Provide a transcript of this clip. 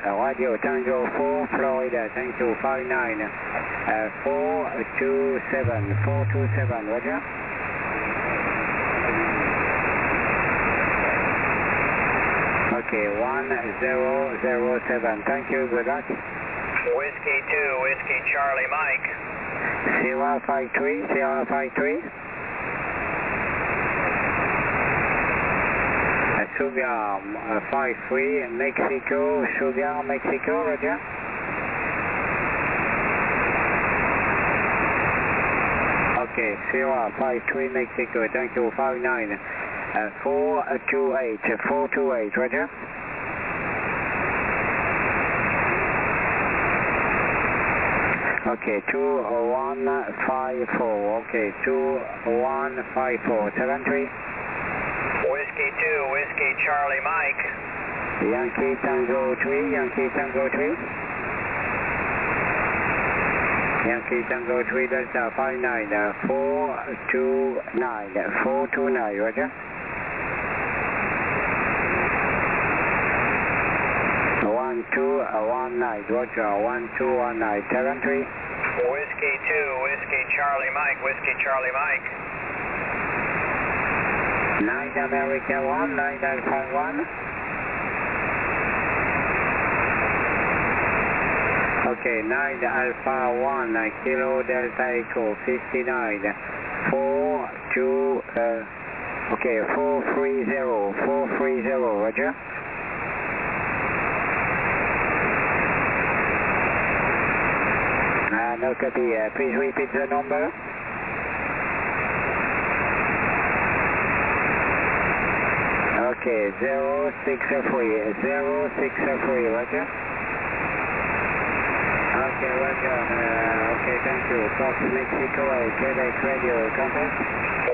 Radio Tango 4 Florida, thank you, 59, 427, 427, Roger. Okay, 1007, thank you, good luck. Whiskey 2, Whiskey Charlie Mike. Sierra 53, Sierra 53. Sugar 53, Mexico, Sugar, Mexico, Roger. Okay, Sierra 53, Mexico, thank you, 59, 428, 428, Roger. Okay, 2154, okay, 2154, 73. Whiskey 2, Whiskey Charlie Mike. Yankee Tango 3, Yankee Tango 3. Yankee Tango 3, Delta 59, 429, 429, Roger. 1219, Roger, 1219, 73. Whiskey 2, Whiskey Charlie Mike, Whiskey Charlie Mike. 9 America 1, 9 Alpha 1. Okay, 9 Alpha 1, Kilo Delta Echo 59, 42, okay, 430, 430, Roger. No copy, please repeat the number. Okay, 063, 063, Roger. Okay, Roger, okay, thank you. Fox Mexico, Quebec Radio, contact.